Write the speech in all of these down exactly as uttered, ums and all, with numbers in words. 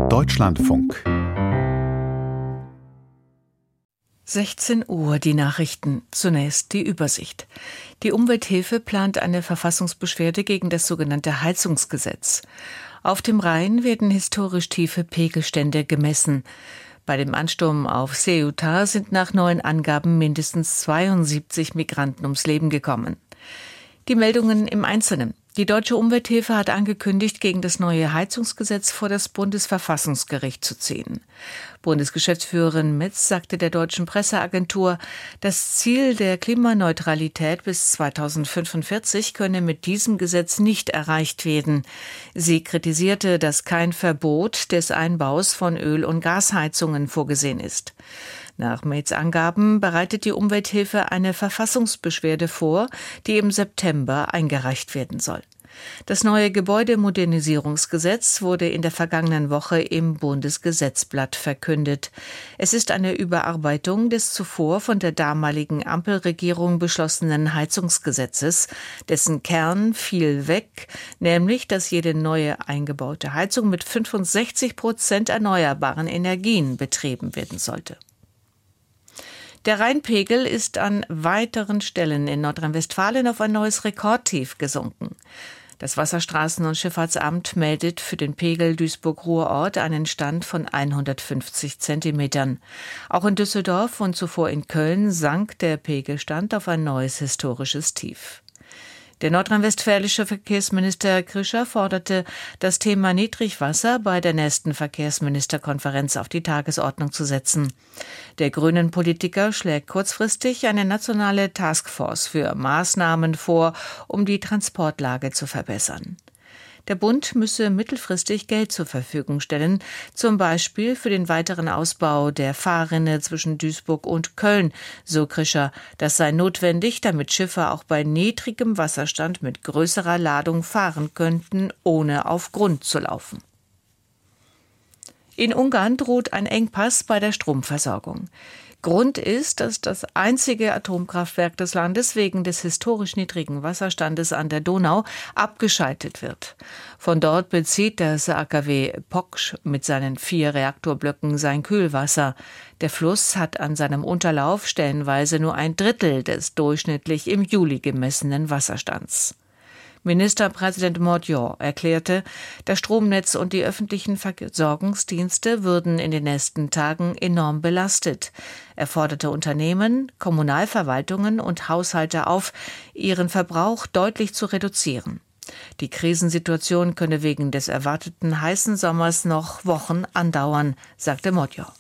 Deutschlandfunk. sechzehn Uhr, die Nachrichten. Zunächst die Übersicht. Die Umwelthilfe plant eine Verfassungsbeschwerde gegen das sogenannte Heizungsgesetz. Auf dem Rhein werden historisch tiefe Pegelstände gemessen. Bei dem Ansturm auf Ceuta sind nach neuen Angaben mindestens zweiundsiebzig Migranten ums Leben gekommen. Die Meldungen im Einzelnen. Die Deutsche Umwelthilfe hat angekündigt, gegen das neue Heizungsgesetz vor das Bundesverfassungsgericht zu ziehen. Bundesgeschäftsführerin Metz sagte der deutschen Presseagentur, das Ziel der Klimaneutralität bis zweitausendfünfundvierzig könne mit diesem Gesetz nicht erreicht werden. Sie kritisierte, dass kein Verbot des Einbaus von Öl- und Gasheizungen vorgesehen ist. Nach Metz Angaben bereitet die Umwelthilfe eine Verfassungsbeschwerde vor, die im September eingereicht werden soll. Das neue Gebäudemodernisierungsgesetz wurde in der vergangenen Woche im Bundesgesetzblatt verkündet. Es ist eine Überarbeitung des zuvor von der damaligen Ampelregierung beschlossenen Heizungsgesetzes, dessen Kern fiel weg, nämlich, dass jede neue eingebaute Heizung mit fünfundsechzig Prozent erneuerbaren Energien betrieben werden sollte. Der Rheinpegel ist an weiteren Stellen in Nordrhein-Westfalen auf ein neues Rekordtief gesunken. Das Wasserstraßen- und Schifffahrtsamt meldet für den Pegel Duisburg-Ruhrort einen Stand von hundertfünfzig Zentimetern. Auch in Düsseldorf und zuvor in Köln sank der Pegelstand auf ein neues historisches Tief. Der nordrhein-westfälische Verkehrsminister Krischer forderte, das Thema Niedrigwasser bei der nächsten Verkehrsministerkonferenz auf die Tagesordnung zu setzen. Der grünen Politiker schlägt kurzfristig eine nationale Taskforce für Maßnahmen vor, um die Transportlage zu verbessern. Der Bund müsse mittelfristig Geld zur Verfügung stellen, zum Beispiel für den weiteren Ausbau der Fahrrinne zwischen Duisburg und Köln, so Krischer. Das sei notwendig, damit Schiffe auch bei niedrigem Wasserstand mit größerer Ladung fahren könnten, ohne auf Grund zu laufen. In Ungarn droht ein Engpass bei der Stromversorgung. Grund ist, dass das einzige Atomkraftwerk des Landes wegen des historisch niedrigen Wasserstandes an der Donau abgeschaltet wird. Von dort bezieht das A K W Poksch mit seinen vier Reaktorblöcken sein Kühlwasser. Der Fluss hat an seinem Unterlauf stellenweise nur ein Drittel des durchschnittlich im Juli gemessenen Wasserstands. Ministerpräsident Mordior erklärte, das Stromnetz und die öffentlichen Versorgungsdienste würden in den nächsten Tagen enorm belastet. Er forderte Unternehmen, Kommunalverwaltungen und Haushalte auf, ihren Verbrauch deutlich zu reduzieren. Die Krisensituation könne wegen des erwarteten heißen Sommers noch Wochen andauern, sagte Mordior.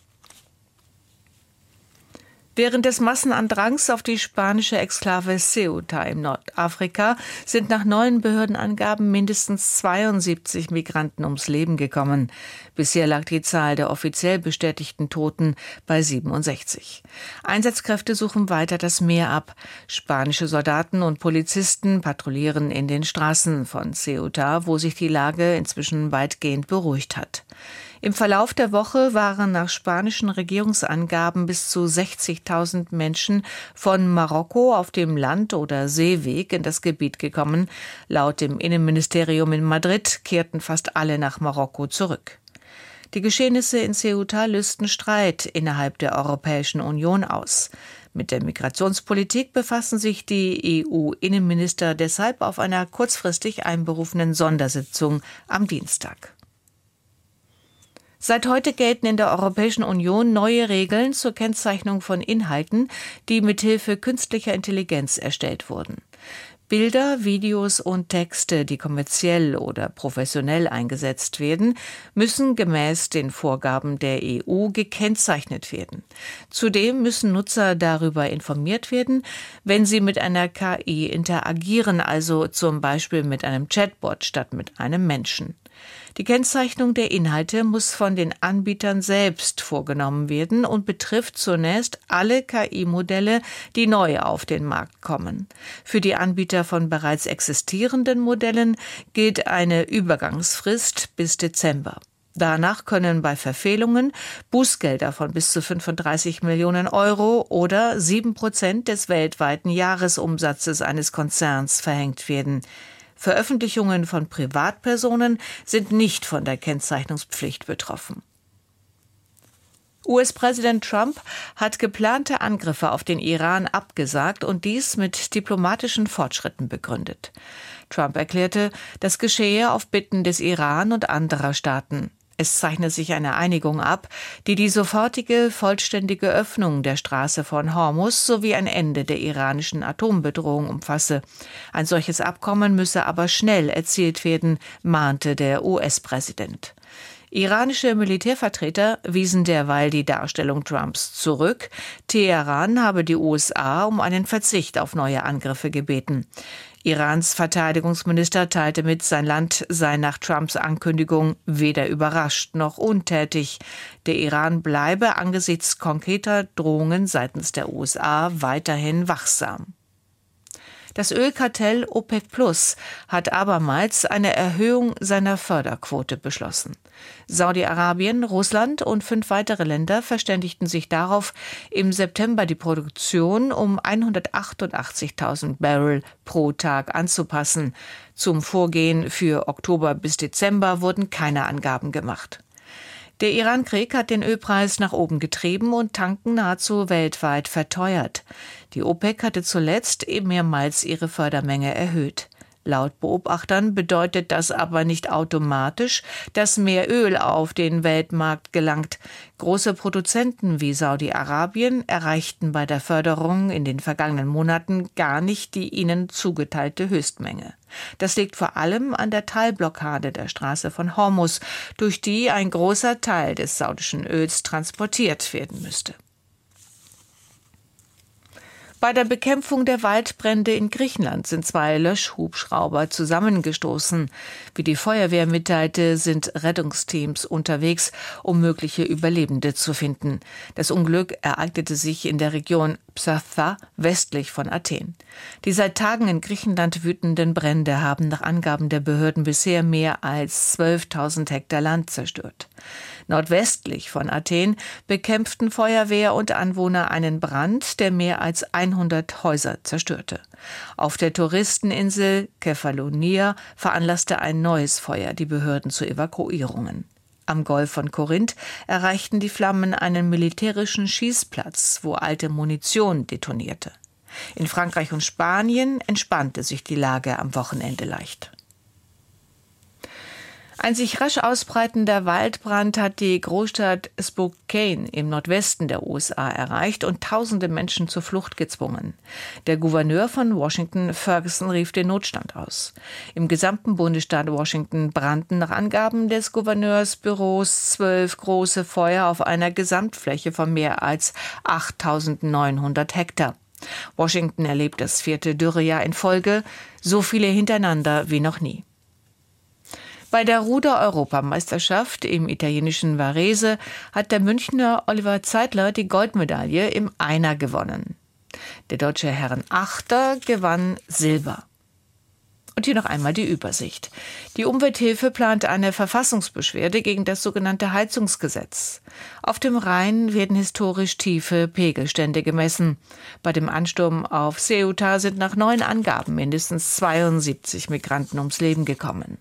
Während des Massenandrangs auf die spanische Exklave Ceuta im Nordafrika sind nach neuen Behördenangaben mindestens zweiundsiebzig Migranten ums Leben gekommen. Bisher lag die Zahl der offiziell bestätigten Toten bei siebenundsechzig. Einsatzkräfte suchen weiter das Meer ab. Spanische Soldaten und Polizisten patrouillieren in den Straßen von Ceuta, wo sich die Lage inzwischen weitgehend beruhigt hat. Im Verlauf der Woche waren nach spanischen Regierungsangaben bis zu sechzigtausend Menschen von Marokko auf dem Land- oder Seeweg in das Gebiet gekommen. Laut dem Innenministerium in Madrid kehrten fast alle nach Marokko zurück. Die Geschehnisse in Ceuta lösten Streit innerhalb der Europäischen Union aus. Mit der Migrationspolitik befassen sich die E U-Innenminister deshalb auf einer kurzfristig einberufenen Sondersitzung am Dienstag. Seit heute gelten in der Europäischen Union neue Regeln zur Kennzeichnung von Inhalten, die mithilfe künstlicher Intelligenz erstellt wurden. Bilder, Videos und Texte, die kommerziell oder professionell eingesetzt werden, müssen gemäß den Vorgaben der E U gekennzeichnet werden. Zudem müssen Nutzer darüber informiert werden, wenn sie mit einer K I interagieren, also zum Beispiel mit einem Chatbot statt mit einem Menschen. Die Kennzeichnung der Inhalte muss von den Anbietern selbst vorgenommen werden und betrifft zunächst alle K I-Modelle, die neu auf den Markt kommen. Für die Anbieter von bereits existierenden Modellen gilt eine Übergangsfrist bis Dezember. Danach können bei Verfehlungen Bußgelder von bis zu fünfunddreißig Millionen Euro oder sieben Prozent des weltweiten Jahresumsatzes eines Konzerns verhängt werden. Veröffentlichungen von Privatpersonen sind nicht von der Kennzeichnungspflicht betroffen. U S-Präsident Trump hat geplante Angriffe auf den Iran abgesagt und dies mit diplomatischen Fortschritten begründet. Trump erklärte, das geschehe auf Bitten des Iran und anderer Staaten. Es zeichne sich eine Einigung ab, die die sofortige, vollständige Öffnung der Straße von Hormuz sowie ein Ende der iranischen Atombedrohung umfasse. Ein solches Abkommen müsse aber schnell erzielt werden, mahnte der U S-Präsident. Iranische Militärvertreter wiesen derweil die Darstellung Trumps zurück. Teheran habe die U S A um einen Verzicht auf neue Angriffe gebeten. Irans Verteidigungsminister teilte mit, sein Land sei nach Trumps Ankündigung weder überrascht noch untätig. Der Iran bleibe angesichts konkreter Drohungen seitens der U S A weiterhin wachsam. Das Ölkartell OPEC Plus hat abermals eine Erhöhung seiner Förderquote beschlossen. Saudi-Arabien, Russland und fünf weitere Länder verständigten sich darauf, im September die Produktion um hundertachtundachtzigtausend Barrel pro Tag anzupassen. Zum Vorgehen für Oktober bis Dezember wurden keine Angaben gemacht. Der Iran-Krieg hat den Ölpreis nach oben getrieben und Tanken nahezu weltweit verteuert. Die OPEC hatte zuletzt eben mehrmals ihre Fördermenge erhöht. Laut Beobachtern bedeutet das aber nicht automatisch, dass mehr Öl auf den Weltmarkt gelangt. Große Produzenten wie Saudi-Arabien erreichten bei der Förderung in den vergangenen Monaten gar nicht die ihnen zugeteilte Höchstmenge. Das liegt vor allem an der Teilblockade der Straße von Hormuz, durch die ein großer Teil des saudischen Öls transportiert werden müsste. Bei der Bekämpfung der Waldbrände in Griechenland sind zwei Löschhubschrauber zusammengestoßen. Wie die Feuerwehr mitteilte, sind Rettungsteams unterwegs, um mögliche Überlebende zu finden. Das Unglück ereignete sich in der Region Psatha, westlich von Athen. Die seit Tagen in Griechenland wütenden Brände haben nach Angaben der Behörden bisher mehr als zwölftausend Hektar Land zerstört. Nordwestlich von Athen bekämpften Feuerwehr und Anwohner einen Brand, der mehr als hundert Häuser zerstörte. Auf der Touristeninsel Kefalonia veranlasste ein neues Feuer die Behörden zu Evakuierungen. Am Golf von Korinth erreichten die Flammen einen militärischen Schießplatz, wo alte Munition detonierte. In Frankreich und Spanien entspannte sich die Lage am Wochenende leicht. Ein sich rasch ausbreitender Waldbrand hat die Großstadt Spokane im Nordwesten der U S A erreicht und tausende Menschen zur Flucht gezwungen. Der Gouverneur von Washington, Ferguson, rief den Notstand aus. Im gesamten Bundesstaat Washington brannten nach Angaben des Gouverneursbüros zwölf große Feuer auf einer Gesamtfläche von mehr als achttausendneunhundert Hektar. Washington erlebt das vierte Dürrejahr in Folge, so viele hintereinander wie noch nie. Bei der Ruder-Europameisterschaft im italienischen Varese hat der Münchner Oliver Zeitler die Goldmedaille im Einer gewonnen. Der deutsche Herrenachter gewann Silber. Und hier noch einmal die Übersicht. Die Umwelthilfe plant eine Verfassungsbeschwerde gegen das sogenannte Heizungsgesetz. Auf dem Rhein werden historisch tiefe Pegelstände gemessen. Bei dem Ansturm auf Ceuta sind nach neuen Angaben mindestens zweiundsiebzig Migranten ums Leben gekommen.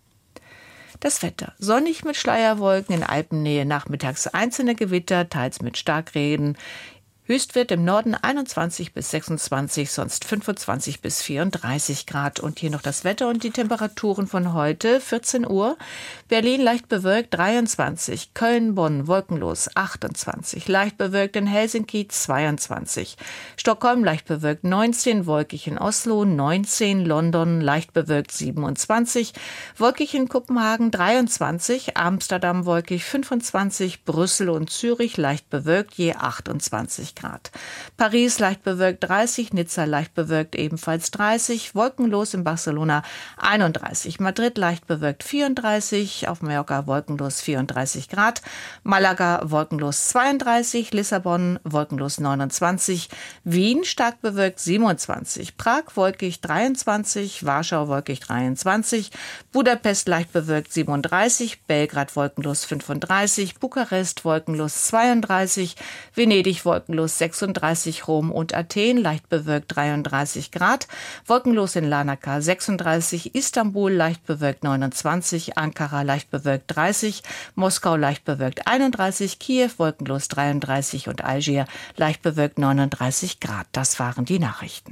Das Wetter. Sonnig mit Schleierwolken, in Alpennähe nachmittags einzelne Gewitter, teils mit Starkregen. Höchstwert im Norden einundzwanzig bis sechsundzwanzig, sonst fünfundzwanzig bis vierunddreißig Grad. Und hier noch das Wetter und die Temperaturen von heute, vierzehn Uhr. Berlin leicht bewölkt, dreiundzwanzig. Köln, Bonn, wolkenlos, achtundzwanzig. Leicht bewölkt in Helsinki, zweiundzwanzig. Stockholm, leicht bewölkt, neunzehn. Wolkig in Oslo, neunzehn. London, leicht bewölkt, siebenundzwanzig. Wolkig in Kopenhagen, dreiundzwanzig. Amsterdam, wolkig, fünfundzwanzig. Brüssel und Zürich, leicht bewölkt, je achtundzwanzig Grad. Paris leicht bewölkt dreißig, Nizza leicht bewölkt ebenfalls dreißig, wolkenlos in Barcelona einunddreißig, Madrid leicht bewölkt vierunddreißig, auf Mallorca wolkenlos vierunddreißig Grad, Malaga wolkenlos zweiunddreißig, Lissabon wolkenlos neunundzwanzig, Wien stark bewölkt siebenundzwanzig, Prag wolkig dreiundzwanzig, Warschau wolkig dreiundzwanzig, Budapest leicht bewölkt siebenunddreißig, Belgrad wolkenlos fünfunddreißig, Bukarest wolkenlos zweiunddreißig, Venedig wolkenlos wolkenlos sechsunddreißig Rom und Athen, leicht bewölkt dreiunddreißig Grad, wolkenlos in Larnaca sechsunddreißig, Istanbul leicht bewölkt neunundzwanzig, Ankara leicht bewölkt dreißig, Moskau leicht bewölkt einunddreißig, Kiew wolkenlos dreiunddreißig und Algier leicht bewölkt neununddreißig Grad. Das waren die Nachrichten.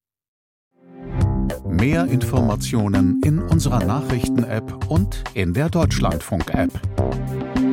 Mehr Informationen in unserer Nachrichten-App und in der Deutschlandfunk-App.